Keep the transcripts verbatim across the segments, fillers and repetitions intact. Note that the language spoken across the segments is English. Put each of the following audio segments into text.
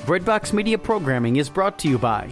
Breadbox Media programming is brought to you by...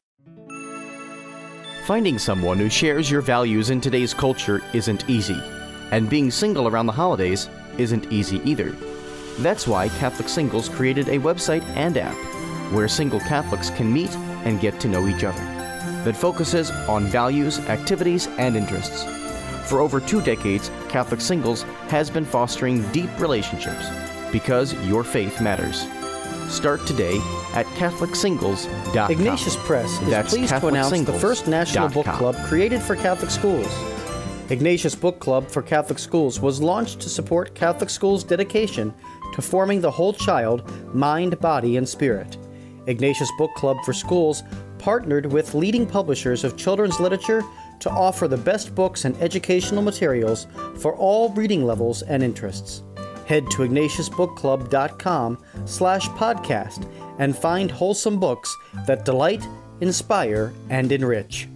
Finding someone who shares your values in today's culture isn't easy, and being single around the holidays isn't easy either. That's why Catholic Singles created a website and app where single Catholics can meet and get to know each other that focuses on values, activities, and interests. For over two decades, Catholic Singles has been fostering deep relationships because your faith matters. Start today at Catholic Singles dot com. Ignatius Press is That's pleased to announce the first national book club created for Catholic schools. Ignatius Book Club for Catholic Schools was launched to support Catholic schools' dedication to forming the whole child, mind, body, and spirit. Ignatius Book Club for Schools partnered with leading publishers of children's literature to offer the best books and educational materials for all reading levels and interests. Head to Ignatius Book Club dot com slash podcast and find wholesome books that delight, inspire, and enrich.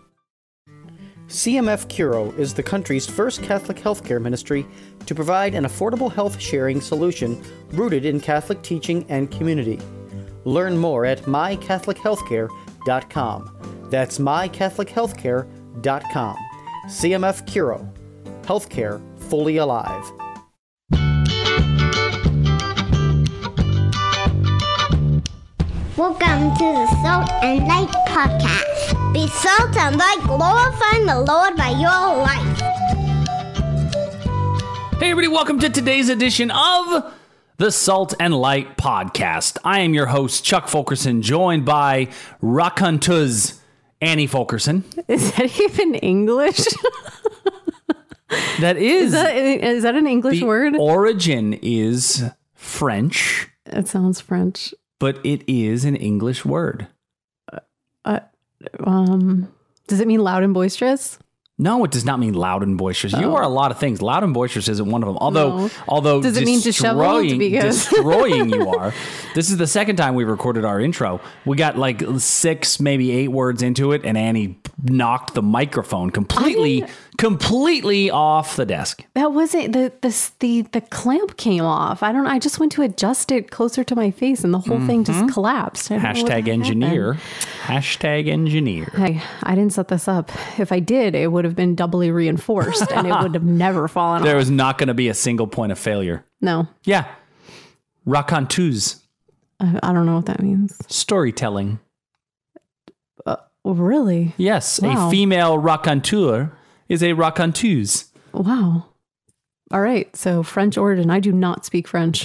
C M F Curo is the country's first Catholic healthcare ministry to provide an affordable health sharing solution rooted in Catholic teaching and community. Learn more at my catholic healthcare dot com. That's my catholic healthcare dot com. C M F Curo. Healthcare fully alive. Welcome to the Salt and Light Podcast. Be salt and light, glorifying the Lord by your life. Hey everybody, welcome to today's edition of the Salt and Light Podcast. I am your host, Chuck Fulkerson, joined by raconteuse Annie Fulkerson. Is that even English? That is. Is that, is that an English the word? Origin is French. It sounds French. But it is an English word. Uh, um, does it mean loud and boisterous? No, it does not mean loud and boisterous. Oh. You are a lot of things. Loud and boisterous isn't one of them. Although, no. although does it mean disheveled? Because destroying you are. This is the second time we recorded our intro. We got like six, maybe eight words into it, and Annie knocked the microphone completely, completely off the desk. That wasn't the the the the clamp came off. I don't. I just went to adjust it closer to my face, and the whole mm-hmm. thing just collapsed. Hashtag engineer. Hashtag engineer. Hey, I didn't set this up. If I did, it would have been doubly reinforced, and it would have never fallen there off. was not going to be a single point of failure. No. Yeah. Raconteuse. I, I don't know what that means. Storytelling. Uh, really? Yes. Wow. A female raconteur is a raconteuse. Wow. All right. So French origin. I do not speak French.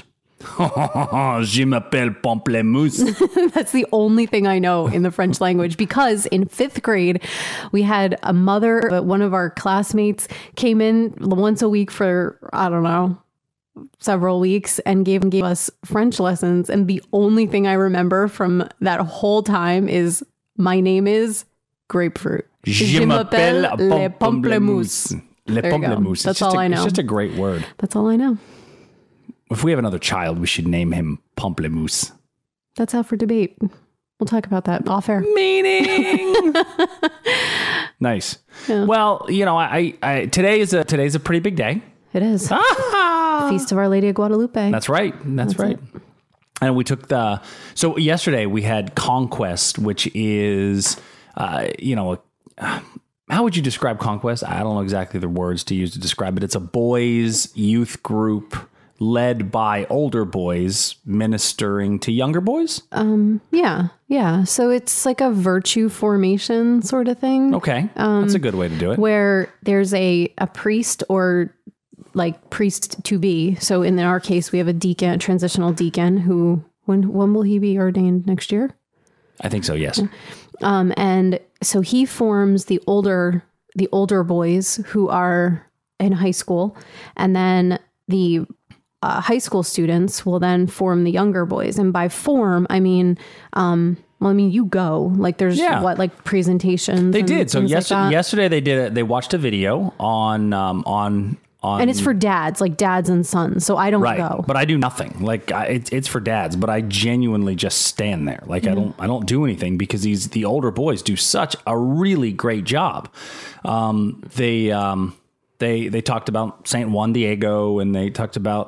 Je m'appelle Pamplemousse. That's the only thing I know in the French language, because in fifth grade, we had a mother, one of our classmates came in once a week for, I don't know, several weeks and gave, gave us French lessons. And the only thing I remember from that whole time is my name is grapefruit. Je m'appelle le Pamplemousse. Le Pamplemousse. That's all I know. It's just a great word. That's all I know. If we have another child, we should name him Pamplemousse. That's out for debate. We'll talk about that off air. Meaning. Nice. Yeah. Well, you know, I, I today is a today's a pretty big day. It is. Ah! Feast of Our Lady of Guadalupe. That's right. That's, That's right. It. And we took the so yesterday we had Conquest, which is uh, you know, a, how would you describe Conquest? I don't know exactly the words to use to describe it. It's a boys' youth group led by older boys ministering to younger boys? Um, yeah, yeah. So it's like a virtue formation sort of thing. Okay, um, that's a good way to do it. Where there's a, a priest or like priest to be. So in our case, we have a deacon, a transitional deacon who, when when will he be ordained next year? I think so, yes. Um, and so he forms the older the older boys who are in high school, and then the Uh, high school students will then form the younger boys. And by form, I mean, um, well, I mean, you go, like there's yeah. what, like presentations. They did. So yes- like yesterday they did, a, they watched a video on, um, on, on. And it's for dads, like dads and sons. So I don't right. go. But I do nothing. Like I, it's, it's for dads, but I genuinely just stand there. Like mm. I don't, I don't do anything because these, the older boys do such a really great job. Um, they, um, They they talked about Saint Juan Diego, and they talked about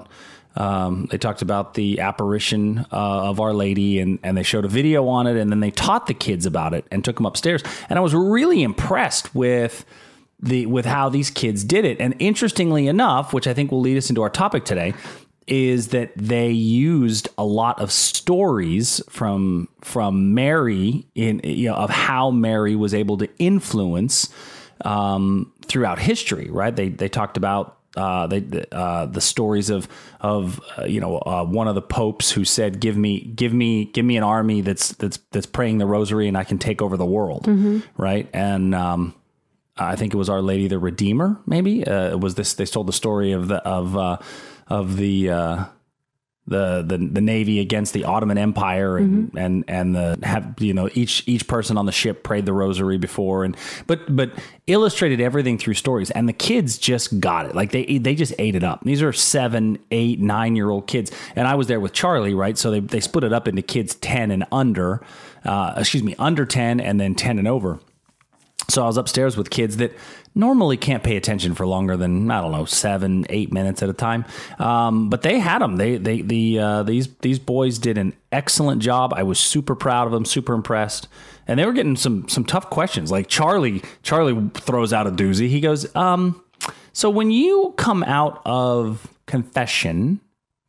Um, they talked about the apparition uh, of Our Lady, and, and they showed a video on it, and then they taught the kids about it and took them upstairs. And I was really impressed with the with how these kids did it. And interestingly enough, which I think will lead us into our topic today, is that they used a lot of stories from from Mary in you know of how Mary was able to influence um, throughout history. Right? They they talked about. Uh, they, uh, the stories of of uh, you know uh, one of the popes who said, "Give me, give me, give me an army that's that's that's praying the rosary, and I can take over the world." Mm-hmm. Right, and um, I think it was Our Lady the Redeemer. Maybe uh, it was this. They told the story of the of uh, of the. Uh, The, the the Navy against the Ottoman Empire, and mm-hmm. and and the have you know each each person on the ship prayed the rosary before, and but but illustrated everything through stories, and the kids just got it. Like they they just ate it up. These are seven, eight, nine year old kids, and I was there with Charlie, right? So they they split it up into kids ten and under, uh, excuse me, under ten, and then ten and over. So I was upstairs with kids that normally can't pay attention for longer than, I don't know, seven, eight minutes at a time. Um, but they had them. They, they, the, uh, these, these boys did an excellent job. I was super proud of them, super impressed. And they were getting some, some tough questions. Like Charlie, Charlie throws out a doozy. He goes, um, so when you come out of confession,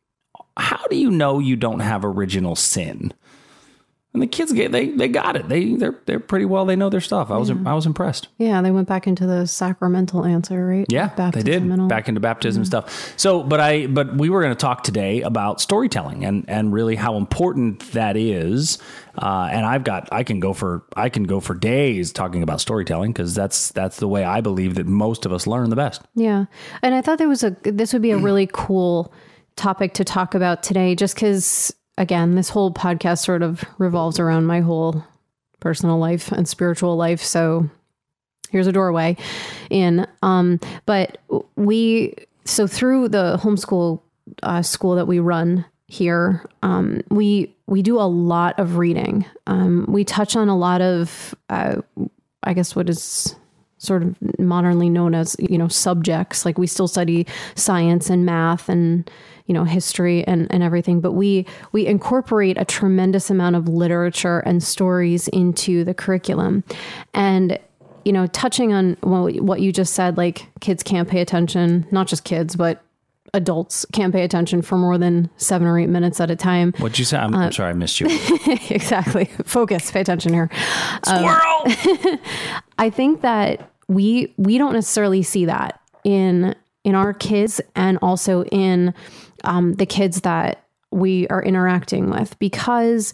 how do you know you don't have original sin? And the kids get they they got it. They they're they're pretty well. They know their stuff. I was yeah. I was impressed. Yeah, they went back into the sacramental answer, right? Yeah, they did back into baptism mm-hmm. stuff. So, but I but we were going to talk today about storytelling and and really how important that is. Uh, and I've got I can go for I can go for days talking about storytelling because that's that's the way I believe that most of us learn the best. Yeah, and I thought there was a this would be a really cool topic to talk about today, just because. Again, this whole podcast sort of revolves around my whole personal life and spiritual life. So here's a doorway in. Um, but we, so through the homeschool uh, school that we run here, um, we, we do a lot of reading. Um, we touch on a lot of, uh, I guess what is sort of modernly known as, you know, subjects. Like we still study science and math and, you know, history and, and everything, but we, we incorporate a tremendous amount of literature and stories into the curriculum. And, you know, touching on what, what you just said, like kids can't pay attention, not just kids, but adults can't pay attention for more than seven or eight minutes at a time. What'd you say? I'm, uh, I'm sorry, I missed you. Exactly. Focus, pay attention here. Squirrel! Um, I think that we, we don't necessarily see that in, in our kids and also in um, the kids that we are interacting with, because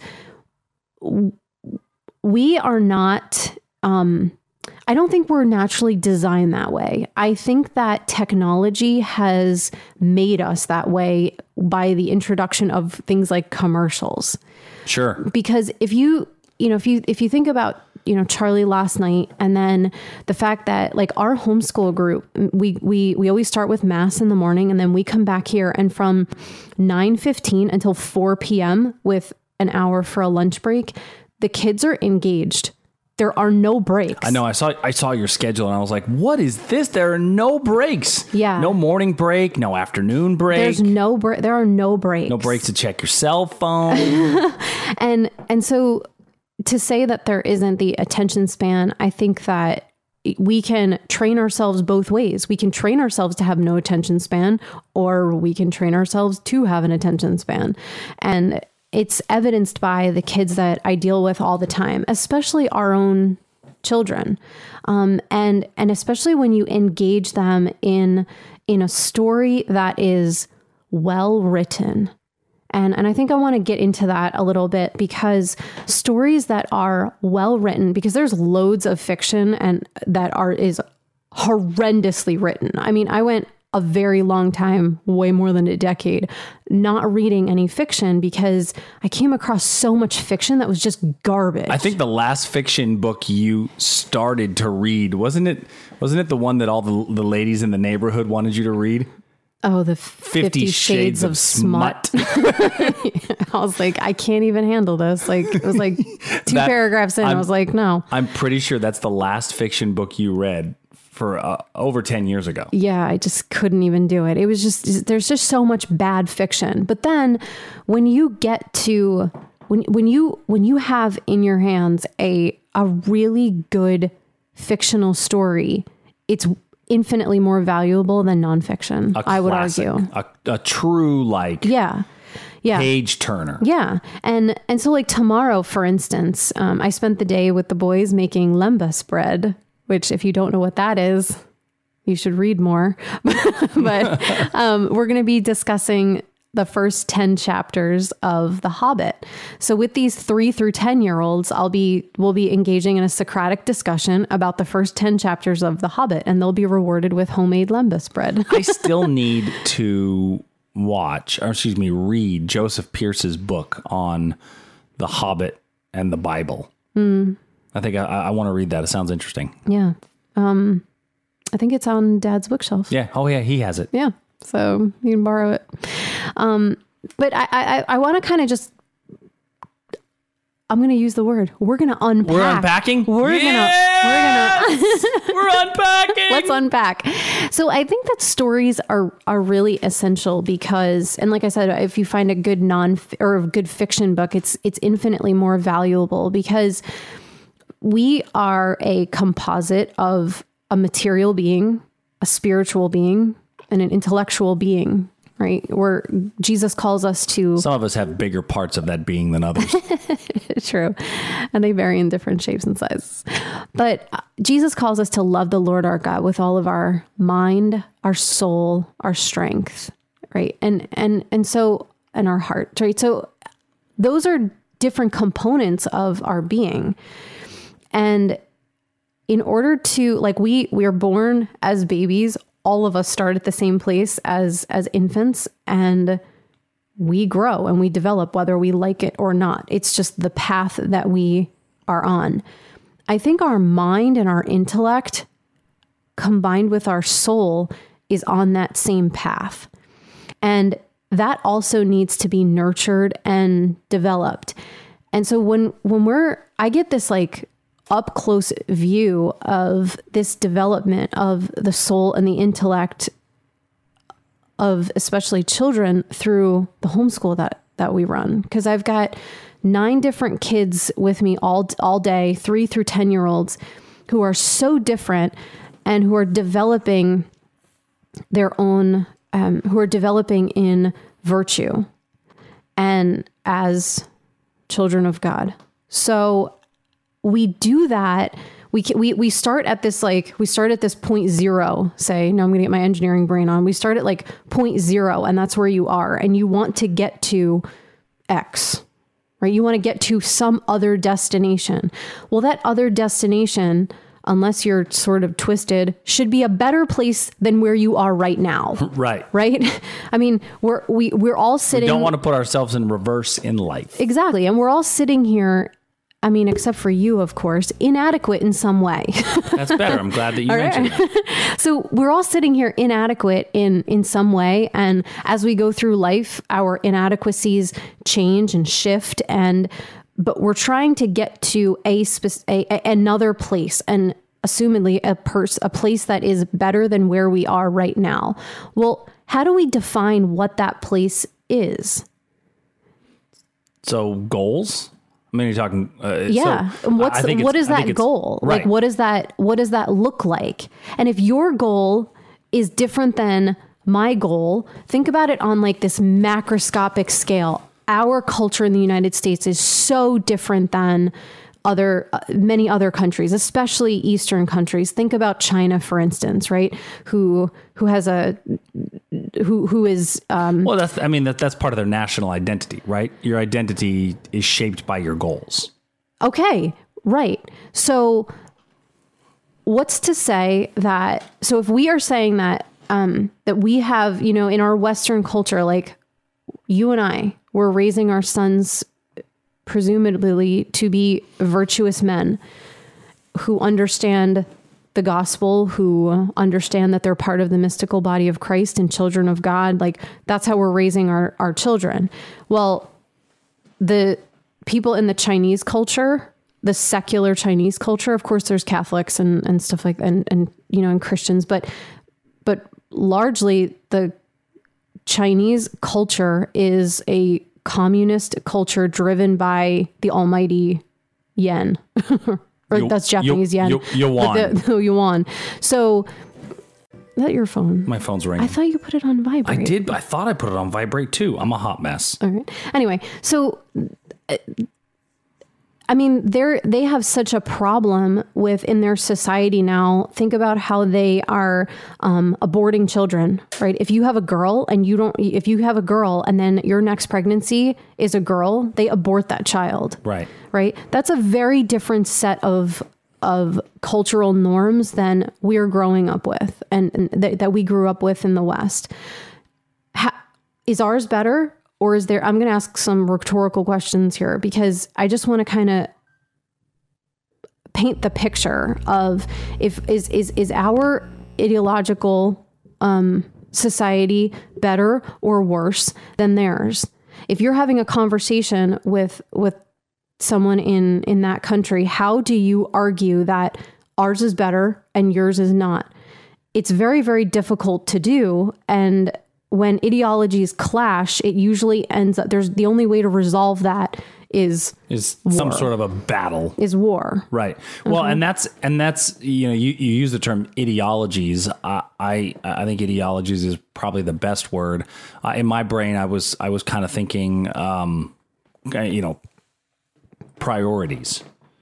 we are not, um, I don't think we're naturally designed that way. I think that technology has made us that way by the introduction of things like commercials. Sure. Because if you, you know, if you, if you think about, you know, Charlie last night, and then the fact that like our homeschool group, we, we, we always start with mass in the morning, and then we come back here, and from nine fifteen until four p.m. with an hour for a lunch break, the kids are engaged. There are no breaks. I know. I saw I saw your schedule and I was like, what is this? There are no breaks. Yeah. No morning break, no afternoon break. There's no break. There are no breaks. No breaks to check your cell phone. and and so to say that there isn't the attention span, I think that we can train ourselves both ways. We can train ourselves to have no attention span, or we can train ourselves to have an attention span. And it's evidenced by the kids that I deal with all the time, especially our own children. Um, and, and especially when you engage them in, in a story that is well written. And, and I think I want to get into that a little bit, because stories that are well written, because there's loads of fiction and that are, is horrendously written. I mean, I went a very long time, way more than a decade, not reading any fiction because I came across so much fiction that was just garbage. I think the last fiction book you started to read, wasn't it, wasn't it the one that all the, the ladies in the neighborhood wanted you to read? Oh, the Fifty, Fifty Shades, Shades of, of Smut. Smut. I was like, I can't even handle this. Like, it was like two that, paragraphs in. I'm, I was like, no. I'm pretty sure that's the last fiction book you read for uh, over ten years ago. Yeah, I just couldn't even do it. It was just, there's just so much bad fiction. But then when you get to, when when you when you have in your hands a a really good fictional story, it's infinitely more valuable than nonfiction, I would argue. A, a true, like, yeah. Yeah. page turner. Yeah. And and so like tomorrow, for instance, um, I spent the day with the boys making lembas bread, which if you don't know what that is, you should read more. But um, we're going to be discussing the first ten chapters of The Hobbit. So with these three through ten year olds, I'll be, we'll be engaging in a Socratic discussion about the first ten chapters of The Hobbit, and they'll be rewarded with homemade lembas bread. I still need to watch, or excuse me, read Joseph Pierce's book on The Hobbit and the Bible. Mm. I think I, I want to read that. It sounds interesting. Yeah. Um, I think it's on Dad's bookshelf. Yeah. Oh yeah. He has it. Yeah. So you can borrow it. Um, but I, I, I want to kind of just, I'm going to use the word, we're going to unpack. We're unpacking? We're yes! going to, we're going to, we're unpacking. Let's unpack. So I think that stories are, are really essential because, and like I said, if you find a good non or a good fiction book, it's, it's infinitely more valuable because we are a composite of a material being, a spiritual being, and an intellectual being, right? Where Jesus calls us to... Some of us have bigger parts of that being than others. True. And they vary in different shapes and sizes. But Jesus calls us to love the Lord our God with all of our mind, our soul, our strength, right? And, and, and so, and our heart, right? So those are different components of our being. And in order to, like, we, we are born as babies. All of us start at the same place as, as infants, and we grow and we develop whether we like it or not. It's just the path that we are on. I think our mind and our intellect combined with our soul is on that same path. And that also needs to be nurtured and developed. And so when, when we're, I get this like up close view of this development of the soul and the intellect of especially children through the homeschool that, that we run. Cause I've got nine different kids with me all, all day, three through ten year olds who are so different and who are developing their own, um, who are developing in virtue and as children of God. So we do that. We, we, we start at this, like, we start at this point zero, say, no, I'm going to get my engineering brain on. We start at like point zero, and that's where you are. And you want to get to X, right? You want to get to some other destination. Well, that other destination, unless you're sort of twisted, should be a better place than where you are right now. Right. Right. I mean, we're, we, we're all sitting. We don't want to put ourselves in reverse in life. Exactly. And we're all sitting here, I mean, except for you, of course, inadequate in some way. That's better. I'm glad that you mentioned right. that. So we're all sitting here inadequate in, in some way. And as we go through life, our inadequacies change and shift. And but we're trying to get to a, spe- a, a another place, and assumedly a pers- a place that is better than where we are right now. Well, how do we define what that place is? So goals? I mean, you're talking. Uh, yeah. So What's what is that goal? Right. Like, what is that? What does that look like? And if your goal is different than my goal, think about it on like this macroscopic scale. Our culture in the United States is so different than other uh, many other countries, especially Eastern countries. Think about China, for instance, right? Who who has a who who is um, well. That's I mean that that's part of their national identity, right? Your identity is shaped by your goals. Okay, right. So what's to say that? So if we are saying that um, that we have, you know, in our Western culture, like you and I, we're raising our sons presumably to be virtuous men who understand the gospel, who understand that they're part of the mystical body of Christ and children of God. Like that's how we're raising our, our children. Well, the people in the Chinese culture, the secular Chinese culture. Of course, there's Catholics and, and stuff like that, and, and, you know, and Christians, but, but largely the Chinese culture is a communist culture driven by the almighty yen. Or Yo, that's Japanese yo, yen. Yo, yuan. The, the yuan. So, is that your phone? My phone's ringing. I thought you put it on vibrate. I did, but I thought I put it on vibrate too. I'm a hot mess. All right. Anyway, so uh, I mean, they're they have such a problem with in their society now. Think about how they are um, aborting children, right? If you have a girl and you don't, if you have a girl and then your next pregnancy is a girl, they abort that child. Right. Right. That's a very different set of of cultural norms than we're growing up with and, and th- that we grew up with in the West. Ha- is ours better? Or is there, I'm going to ask some rhetorical questions here because I just want to kind of paint the picture of if is, is, is our ideological um, society better or worse than theirs? If you're having a conversation with, with someone in, in that country, how do you argue that ours is better and yours is not? It's very, very difficult to do. And when ideologies clash, it usually ends up, there's the only way to resolve that is is war. Some sort of a battle. Is war. Right. Well, Okay. and that's, and that's, you know, you, you use the term ideologies. I, I, I think ideologies is probably the best word. Uh, in my brain, I was, I was kind of thinking, um, you know, priorities,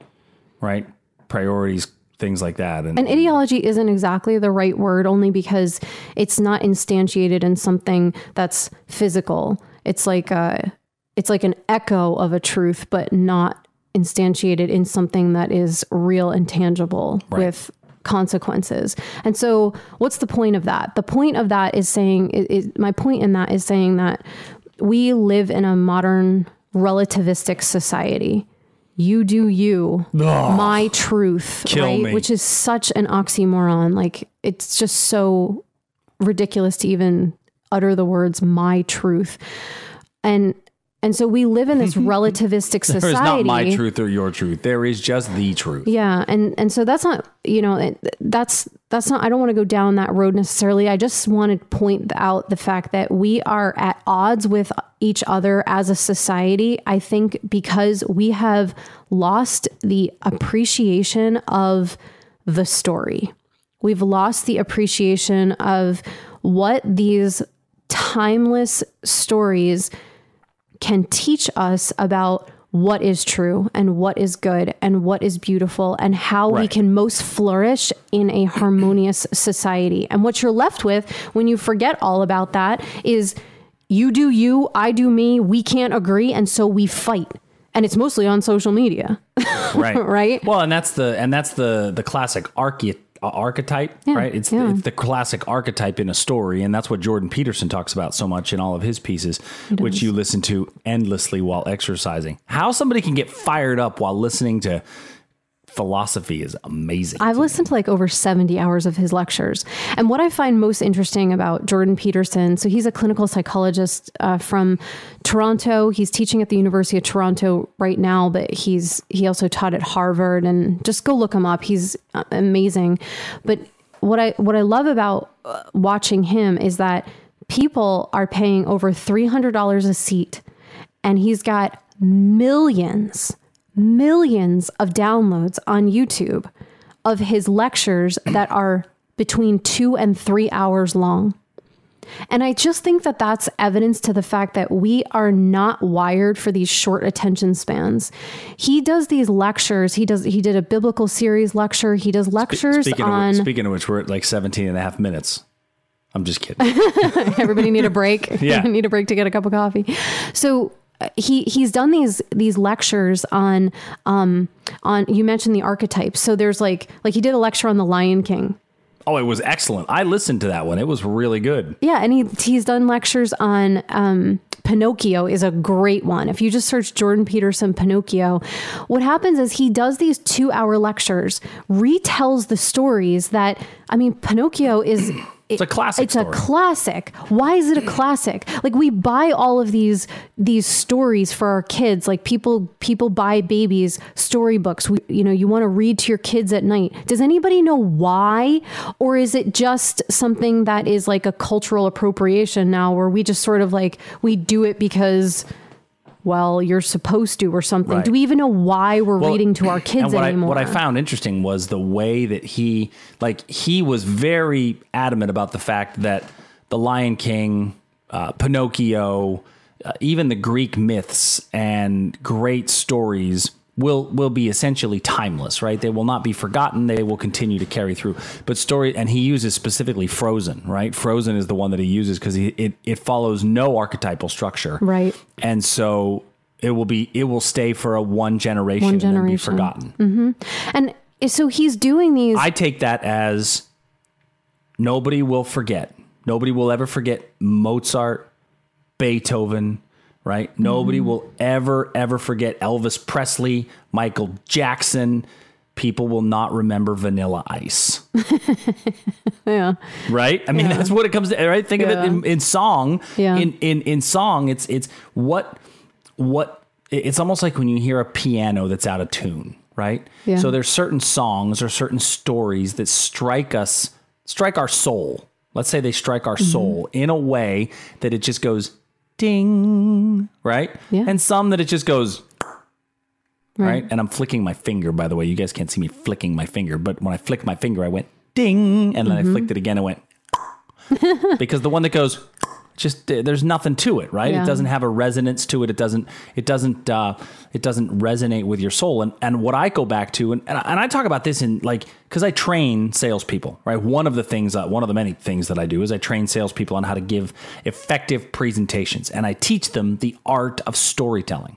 right? Priorities, things like that. And, And ideology isn't exactly the right word only because it's not instantiated in something that's physical. It's like a, it's like an echo of a truth, but not instantiated in something that is real and tangible Right. with consequences. And so what's the point of that? The point of that is saying, is, my point in that is saying that we live in a modern relativistic society. You do you, Ugh. my truth, Kill right? me. Which is such an oxymoron. Like, it's just so ridiculous to even utter the words my truth. And and so we live in this relativistic society. there is not my truth or your truth. There is just the truth. Yeah, and and so that's not, you know, it- that's that's not, I don't want to go down that road necessarily. I just want to point out the fact that we are at odds with each other as a society. I think because we have lost the appreciation of the story. We've lost the appreciation of what these timeless stories can teach us about what is true and what is good and what is beautiful and how we Right. can most flourish in a harmonious society. And what you're left with when you forget all about that is you do you, I do me, we can't agree, and so we fight. And it's mostly on social media. Right. Right? Well, and that's the, and that's the, the classic arche- uh, archetype, Yeah, right? It's, yeah. the, it's the classic archetype in a story. And that's what Jordan Peterson talks about so much in all of his pieces, which you listen to endlessly while exercising. How somebody can get fired up while listening to philosophy is amazing. I've listened to like over seventy hours of his lectures. And what I find most interesting about Jordan Peterson, so he's a clinical psychologist uh, from Toronto. He's teaching at the University of Toronto right now, but he's he also taught at Harvard, and just go look him up. He's uh, amazing. But what I what I love about uh, watching him is that people are paying over three hundred dollars a seat, and he's got millions millions of downloads on YouTube of his lectures that are between two and three hours long. And I just think that that's evidence to the fact that we are not wired for these short attention spans. He does these lectures. He does, he did a biblical series lecture. He does lectures speaking on... Of which, speaking of which, we're at like seventeen and a half minutes. I'm just kidding. Everybody need a break. Yeah. Need a break to get a cup of coffee. So uh, he he's done these these lectures on um on you mentioned the archetypes. So there's like like he did a lecture on the Lion King. Oh, it was excellent. I listened to that one. It was really good. Yeah, and he he's done lectures on um Pinocchio is a great one. If you just search Jordan Peterson Pinocchio, what happens is he does these two hour lectures, retells the stories that, I mean, Pinocchio is It's a classic It's story. a classic. Why is it a classic? Like we buy all of these these stories for our kids. Like people people buy babies storybooks. We, you know, you want to read to your kids at night. Does anybody know why? Or is it just something that is like a cultural appropriation now where we just sort of like we do it because, well, you're supposed to or something. Right. Do we even know why we're well, reading to our kids and what anymore? I, what I found interesting was the way that he, like, he was very adamant about the fact that the Lion King, uh, Pinocchio, uh, even the Greek myths and great stories will will be essentially timeless, right? They will not be forgotten. They will continue to carry through. But story, and he uses specifically Frozen, right? Frozen is the one that he uses because it, it follows no archetypal structure. Right. And so it will be, it will stay for a one generation, one generation. and then be forgotten. Mm-hmm. And so he's doing these. I take that as nobody will forget. Nobody will ever forget Mozart, Beethoven, right? Mm-hmm. Nobody will ever, ever forget Elvis Presley, Michael Jackson. People will not remember Vanilla Ice. Yeah. Right? I mean, yeah. that's what it comes to, right? Think yeah. of it in, in song. Yeah. In, in, in song, it's, it's what, what, it's almost like when you hear a piano that's out of tune, right? Yeah. So there's certain songs or certain stories that strike us, strike our soul. Let's say they strike our mm-hmm. soul in a way that it just goes, ding, right? Yeah. And some that it just goes, right. right? And I'm flicking my finger, by the way. You guys can't see me flicking my finger, but when I flicked my finger, I went ding, and then mm-hmm. I flicked it again, and went because the one that goes just uh, there's nothing to it, right? Yeah. It doesn't have a resonance to it. It doesn't. It doesn't. Uh, it doesn't resonate with your soul. And and what I go back to, and and I, and I talk about this in like because I train salespeople, right? One of the things, uh, one of the many things that I do is I train salespeople on how to give effective presentations, and I teach them the art of storytelling.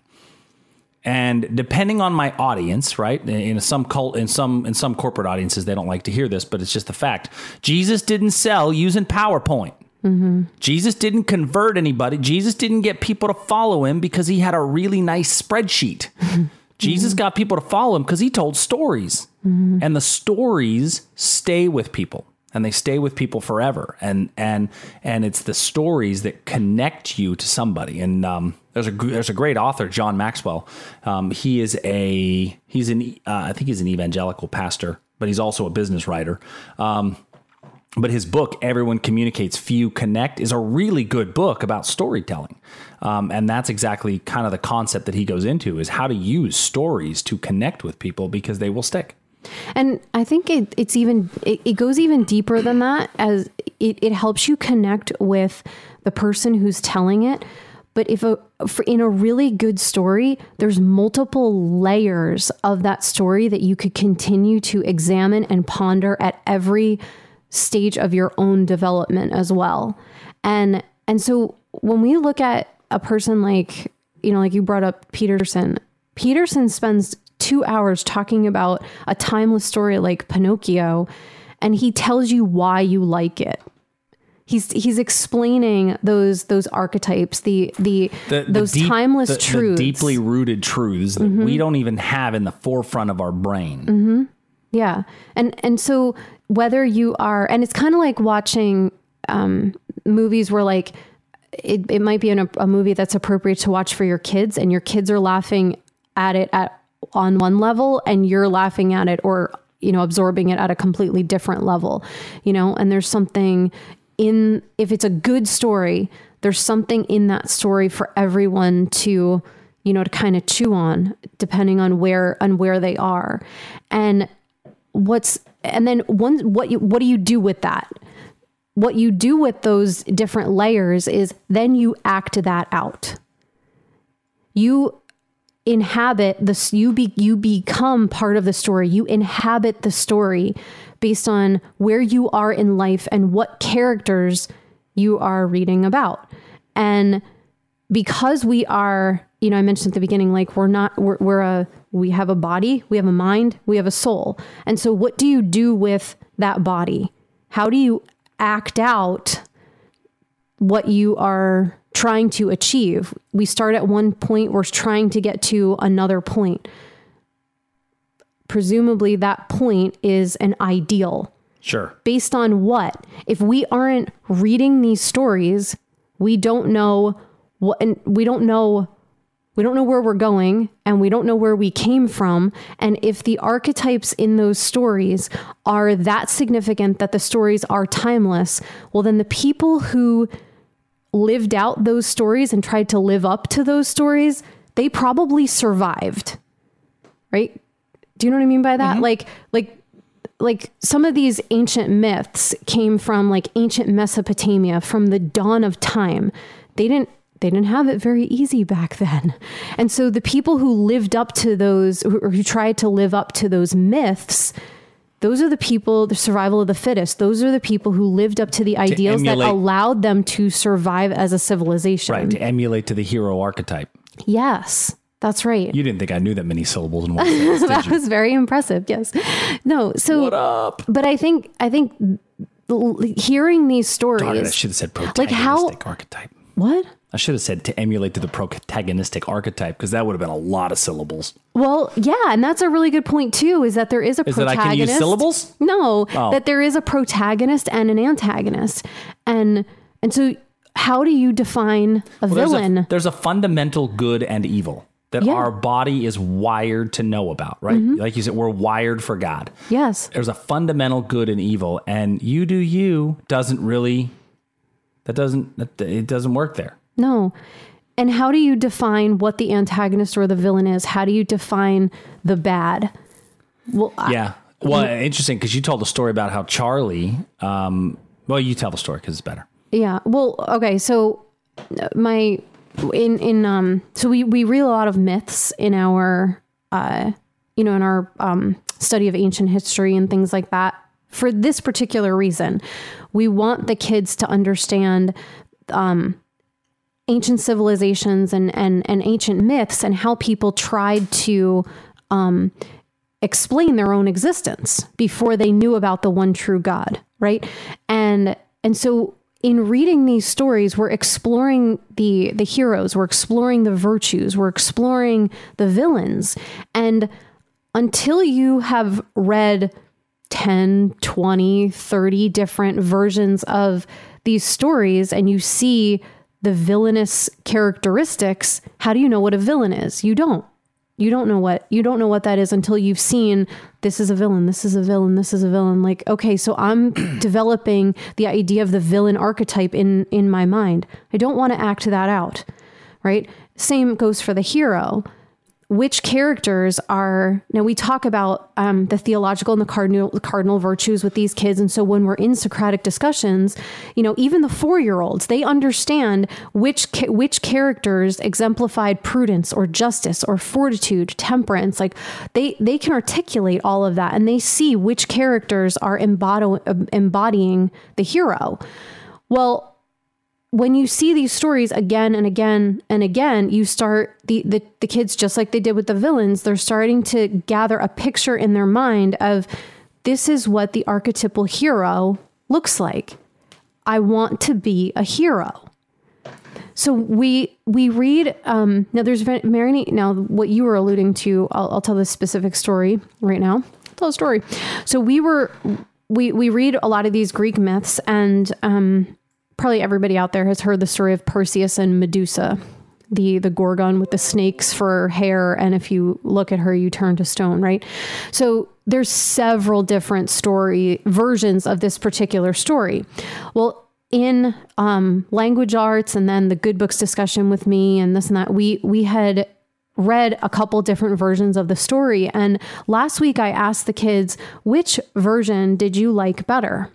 And depending on my audience, right? In some cult, in some in some corporate audiences, they don't like to hear this, but it's just the fact. Jesus didn't sell using PowerPoint. Mm-hmm. Jesus didn't convert anybody. Jesus didn't get people to follow him because he had a really nice spreadsheet. Mm-hmm. Jesus got people to follow him because he told stories. Mm-hmm. And the stories stay with people. And they stay with people forever. And and and it's the stories that connect you to somebody. And um, there's a there's a great author, John Maxwell. Um, he is a he's an uh, I think he's an evangelical pastor, but he's also a business writer. Um, But his book, Everyone Communicates, Few Connect, is a really good book about storytelling. Um, and that's exactly kind of the concept that he goes into, is how to use stories to connect with people because they will stick. And I think it, it's even, it, it goes even deeper than that, as it, it helps you connect with the person who's telling it. But if a, for, in a really good story, there's multiple layers of that story that you could continue to examine and ponder at every stage of your own development as well. And, and so when we look at a person like, you know, like you brought up Peterson, Peterson spends two hours talking about a timeless story like Pinocchio, and he tells you why you like it. He's he's explaining those those archetypes, the the, the, the those deep, timeless the, truths, the deeply rooted truths that mm-hmm. we don't even have in the forefront of our brain. Mm-hmm. Yeah, and and so whether you are, and it's kind of like watching um, movies where like it it might be in a, a movie that's appropriate to watch for your kids, and your kids are laughing at it at on one level, and you're laughing at it or you know absorbing it at a completely different level, you know, and there's something. In if it's a good story, there's something in that story for everyone to, you know, to kind of chew on, depending on where on where they are, and what's and then one what you what do you do with that? What you do with those different layers is then you act that out. You inhabit this. You be you become part of the story. You inhabit the story based on where you are in life and what characters you are reading about. And because we are, you know, I mentioned at the beginning, like we're not, we're, we're a, we have a body, we have a mind, we have a soul. And so what do you do with that body? How do you act out what you are trying to achieve? We start at one point, we're trying to get to another point. Presumably that point is an ideal. Sure. Based on what? If we aren't reading these stories, we don't know what, and we don't know, we don't know where we're going, and we don't know where we came from. And if the archetypes in those stories are that significant that the stories are timeless, well, then the people who lived out those stories and tried to live up to those stories, they probably survived, right? Do you know what I mean by that? Mm-hmm. Like, like, like some of these ancient myths came from like ancient Mesopotamia, from the dawn of time. They didn't, they didn't have it very easy back then. And so the people who lived up to those, or who tried to live up to those myths, those are the people, the survival of the fittest. Those are the people who lived up to the ideals that allowed them to survive as a civilization. Right, to emulate to the hero archetype. Yes, that's right. You didn't think I knew that many syllables in one sentence, did That you? was very impressive. Yes. No. So. What up? But I think I think hearing these stories. Darn it, I should have said protagonistic like how, archetype. What? I should have said to emulate to the protagonistic archetype, because that would have been a lot of syllables. Well, yeah, and that's a really good point too, is that there is a is protagonist. That I can use syllables? No, oh. that there is a protagonist and an antagonist. And and so how do you define a well, villain? There's a, there's a fundamental good and evil that yeah. our body is wired to know about, right? Mm-hmm. Like you said, we're wired for God. Yes. There's a fundamental good and evil, and you do you doesn't really, that doesn't, that, it doesn't work there. No. And how do you define what the antagonist or the villain is? How do you define the bad? Well, yeah. I, well, I, interesting, because you told a story about how Charlie, um, well, you tell the story because it's better. Yeah. Well, okay. So my, in, in, um, so we, we read a lot of myths in our, uh, you know, in our, um, study of ancient history and things like that. For this particular reason, we want the kids to understand, um, ancient civilizations and, and, and ancient myths and how people tried to, um, explain their own existence before they knew about the one true God. Right. And, and so in reading these stories, we're exploring the, the heroes, we're exploring the virtues, we're exploring the villains. And until you have read ten, twenty, thirty different versions of these stories and you see the villainous characteristics, how do you know what a villain is? You don't. You don't know what, you don't know what that is until you've seen, this is a villain, this is a villain, this is a villain. Like, okay, so I'm developing the idea of the villain archetype in, in my mind. I don't want to act that out, right? Same goes for the hero. Which characters are, now we talk about um, the theological and the cardinal, the cardinal virtues with these kids. And so when we're in Socratic discussions, you know, even the four-year-olds, they understand which, ca- which characters exemplified prudence or justice or fortitude, temperance. Like they, they can articulate all of that and they see which characters are embody- embodying the hero. Well, when you see these stories again and again and again, you start the, the, the kids, just like they did with the villains, they're starting to gather a picture in their mind of this is what the archetypal hero looks like. I want to be a hero. So we, we read, um, now there's many, now what you were alluding to, I'll, I'll tell this specific story right now. I'll tell a story. So we were, we, we read a lot of these Greek myths and, um, probably everybody out there has heard the story of Perseus and Medusa, the, the Gorgon with the snakes for hair. And if you look at her, you turn to stone, right? So there's several different story versions of this particular story. Well, in um, language arts and then the Good Books discussion with me and this and that, we, we had read a couple different versions of the story. And last week I asked the kids, which version did you like better?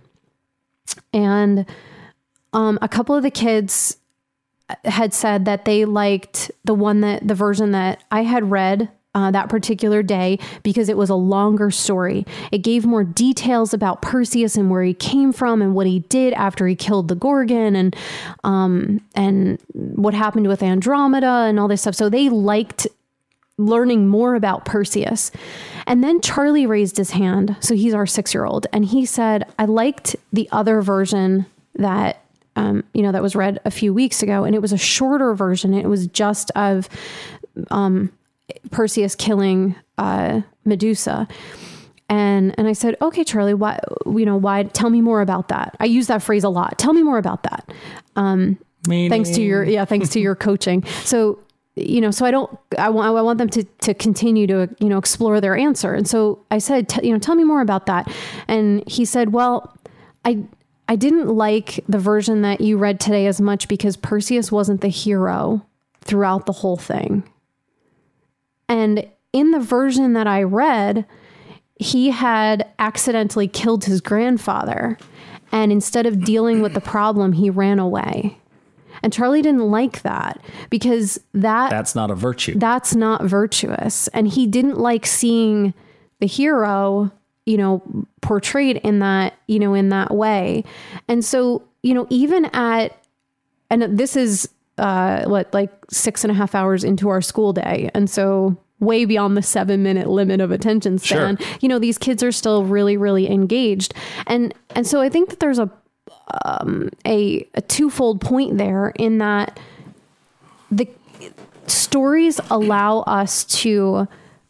And Um, a couple of the kids had said that they liked the one that the version that I had read uh, that particular day because it was a longer story. It gave more details about Perseus and where he came from and what he did after he killed the Gorgon and um, and what happened with Andromeda and all this stuff. So they liked learning more about Perseus. And then Charlie raised his hand. So he's our six-year-old. And he said, I liked the other version that Um, you know, that was read a few weeks ago, and it was a shorter version. It was just of um, Perseus killing uh, Medusa. And, and I said, okay, Charlie, why, you know, why, tell me more about that. I use that phrase a lot. Tell me more about that. Um, Meaning. thanks to your, yeah, thanks to your coaching. So, you know, so I don't, I want, I want them to, to continue to, you know, explore their answer. And so I said, t- you know, tell me more about that. And he said, well, I, I didn't like the version that you read today as much because Perseus wasn't the hero throughout the whole thing. And in the version that I read, he had accidentally killed his grandfather. And instead of dealing with the problem, he ran away. And Charlie didn't like that because that that's not a virtue. That's not virtuous. And he didn't like seeing the hero, you know, portrayed in that, you know, in that way. And so, you know, even at, and this is uh, what, like six and a half hours into our school day. And so way beyond the seven minute limit of attention span, sure. You know, these kids are still really, really engaged. And, and so I think that there's a, um, a, a twofold point there in that the stories allow us to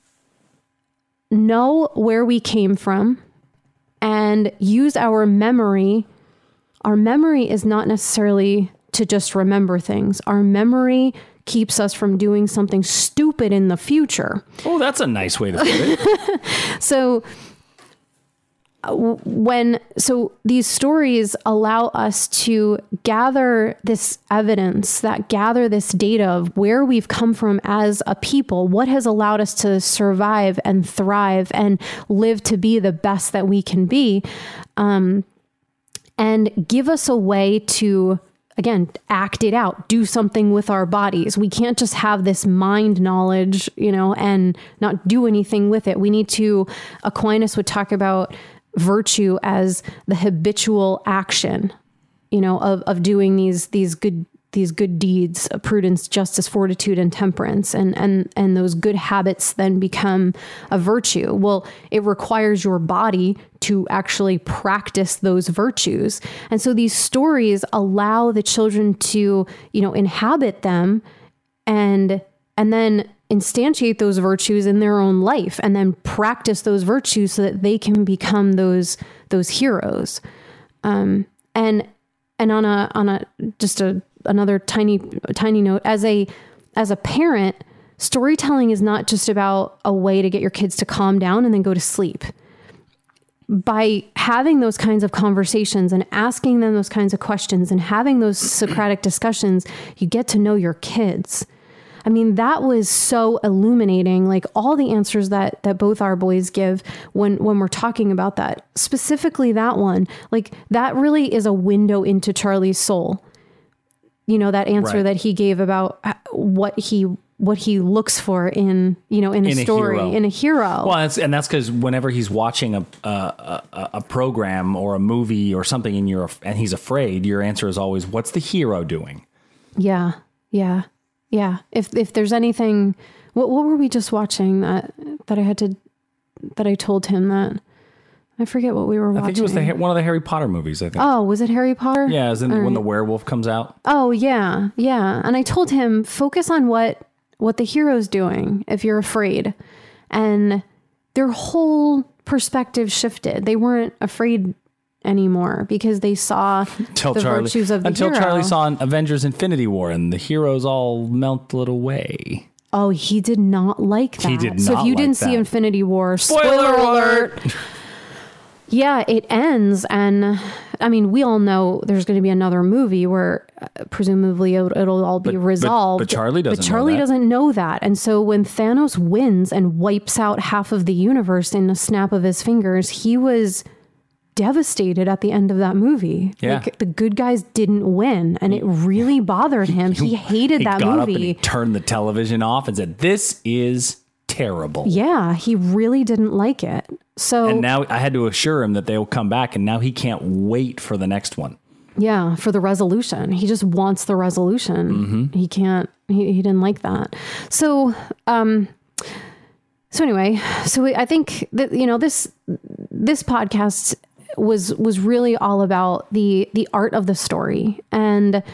know where we came from and use our memory. Our memory is not necessarily to just remember things. Our memory keeps us from doing something stupid in the future. Oh, that's a nice way to put it. So when, so these stories allow us to gather this evidence, that gather this data of where we've come from as a people, what has allowed us to survive and thrive and live to be the best that we can be, um, and give us a way to, again, act it out, do something with our bodies. We can't just have this mind knowledge, you know, and not do anything with it. We need to, Aquinas would talk about virtue as the habitual action, you know, of, of doing these, these good, these good deeds of prudence, justice, fortitude, and temperance. And, and, and those good habits then become a virtue. Well, it requires your body to actually practice those virtues. And so these stories allow the children to, you know, inhabit them and, and then instantiate those virtues in their own life and then practice those virtues so that they can become those, those heroes. Um, and, and on a, on a, just a, another tiny, tiny note, as a, as a parent, storytelling is not just about a way to get your kids to calm down and then go to sleep. By having those kinds of conversations and asking them those kinds of questions and having those Socratic discussions, you get to know your kids. I mean, that was so illuminating, like all the answers that, that both our boys give when, when we're talking about that, specifically that one, like that really is a window into Charlie's soul. You know, that answer right. that he gave about what he, what he looks for in, you know, in a in story, a in a hero. Well, that's, and that's because whenever he's watching a, a, a, a program or a movie or something and you're, and he's afraid, your answer is always, what's the hero doing? Yeah. Yeah. Yeah. If, if there's anything, what, what were we just watching that, that I had to, that I told him that I forget what we were watching. I think it was the, one of the Harry Potter movies, I think. Oh, was it Harry Potter? Yeah. Isn't it when right. the werewolf comes out? Oh yeah. Yeah. And I told him, focus on what, what the hero's doing if you're afraid. And their whole perspective shifted. They weren't afraid anymore because they saw until the Charlie, virtues of the until hero. Charlie saw Avengers Infinity War and the heroes all melted away. Oh, he did not like that. He did not So if you like didn't that. see Infinity War, spoiler, spoiler alert. alert. Yeah, it ends. And I mean, we all know there's going to be another movie where uh, presumably it'll, it'll all be but, resolved. But, but Charlie doesn't But Charlie know that. doesn't know that. And so when Thanos wins and wipes out half of the universe in a snap of his fingers, he was devastated at the end of that movie. Yeah. Like the good guys didn't win and it really bothered him. He hated he that got movie. Up and he turned the television off and said, "This is terrible." Yeah, he really didn't like it. So and now I had to assure him that they'll come back, and now he can't wait for the next one. Yeah, for the resolution. He just wants the resolution. Mm-hmm. He can't, he, he didn't like that. So, um, so anyway, so I think that, you know, this, this podcast was, was really all about the, the art of the story and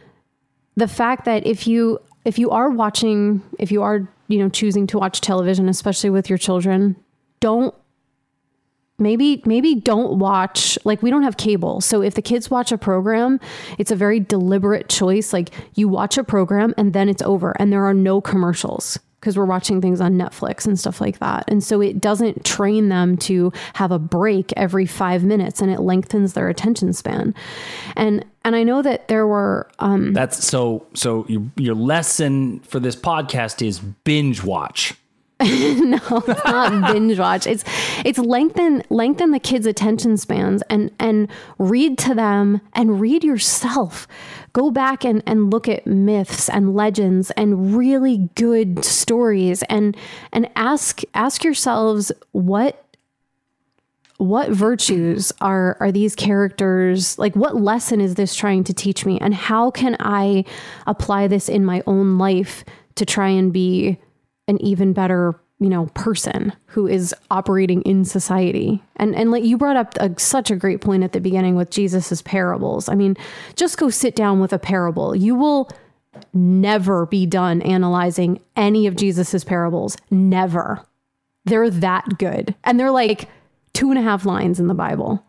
the fact that if you, if you are watching, if you are, you know, choosing to watch television, especially with your children, don't, maybe maybe don't watch, like we don't have cable. So if the kids watch a program, it's a very deliberate choice. Like you watch a program and then it's over and there are no commercials because we're watching things on Netflix and stuff like that. And so it doesn't train them to have a break every five minutes and it lengthens their attention span. And and I know that there were... Um, That's so, so your, your lesson for this podcast is binge watch. No, it's not binge watch. It's it's lengthen lengthen the kids' attention spans and and read to them and read yourself. Go back and, and look at myths and legends and really good stories and and ask ask yourselves what what virtues are are these characters, like what lesson is this trying to teach me, and how can I apply this in my own life to try and be an even better, you know, person who is operating in society. And and like you brought up a, such a great point at the beginning with Jesus's parables. I mean, just go sit down with a parable. You will never be done analyzing any of Jesus's parables. Never. They're that good. And they're like two and a half lines in the Bible.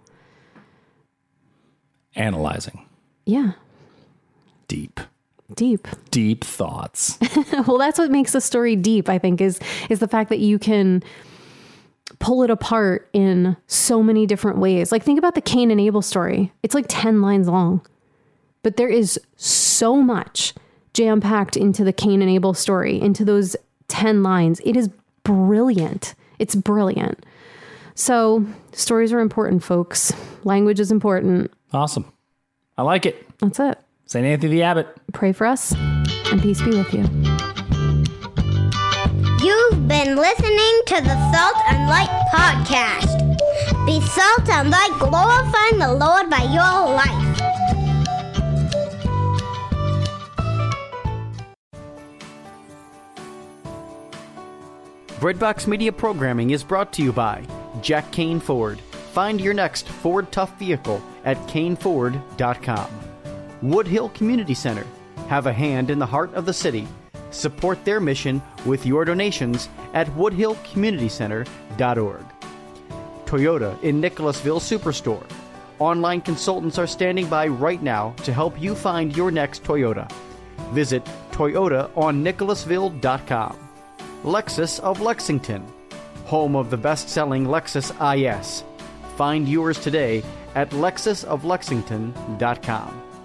Analyzing. Yeah. Deep. Deep. Deep thoughts. Well, that's what makes a story deep, I think, is is the fact that you can pull it apart in so many different ways. Like think about the Cain and Abel story. It's like ten lines long. But there is so much jam-packed into the Cain and Abel story, into those ten lines. It is brilliant. It's brilliant. So stories are important, folks. Language is important. Awesome. I like it. That's it. Saint Anthony the Abbot. Pray for us, and peace be with you. You've been listening to the Salt and Light Podcast. Be salt and light, glorifying the Lord by your life. Breadbox Media programming is brought to you by Jack Kane Ford. Find your next Ford Tough vehicle at kane ford dot com. Woodhill Community Center. Have a hand in the heart of the city. Support their mission with your donations at woodhill community center dot org. Toyota in Nicholasville Superstore. Online consultants are standing by right now to help you find your next Toyota. Visit toyota on nicholasville dot com. Lexus of Lexington. Home of the best-selling Lexus I S. Find yours today at lexus of lexington dot com.